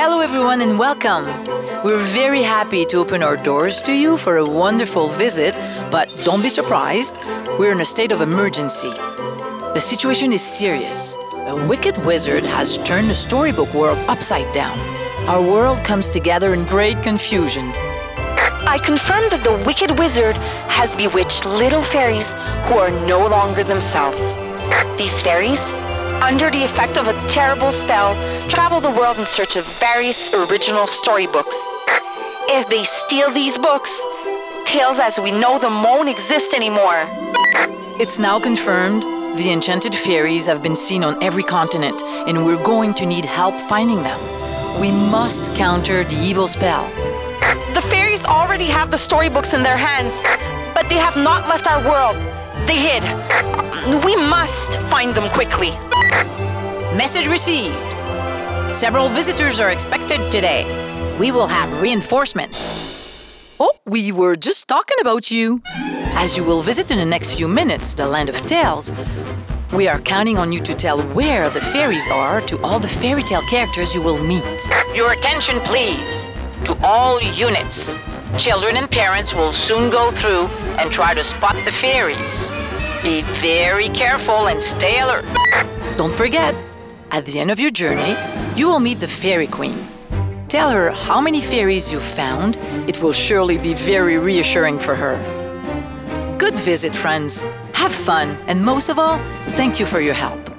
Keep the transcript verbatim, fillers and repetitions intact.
Hello, everyone, and welcome. We're very happy to open our doors to you for a wonderful visit, but don't be surprised, we're in a state of emergency. The situation is serious. A wicked wizard has turned the storybook world upside down. Our world comes together in great confusion. I confirm that the wicked wizard has bewitched little fairies who are no longer themselves. These fairies, under the effect of a terrible spell, travel the world in search of various original storybooks. If they steal these books, tales as we know them won't exist anymore. It's now confirmed the enchanted fairies have been seen on every continent, and we're going to need help finding them. We must counter the evil spell. The fairies already have the storybooks in their hands, but they have not left our world. They hid. We must find them quickly. Message received. Several visitors are expected today. We will have reinforcements. Oh, we were just talking about you. As you will visit in the next few minutes the Land of Tales, we are counting on you to tell where the fairies are to all the fairy tale characters you will meet. Your attention, please. To all units. Children and parents will soon go through and try to spot the fairies. Be very careful and stay alert. Don't forget, at the end of your journey, you will meet the Fairy Queen. Tell her how many fairies you found. It will surely be very reassuring for her. Good visit, friends. Have fun, and most of all, thank you for your help.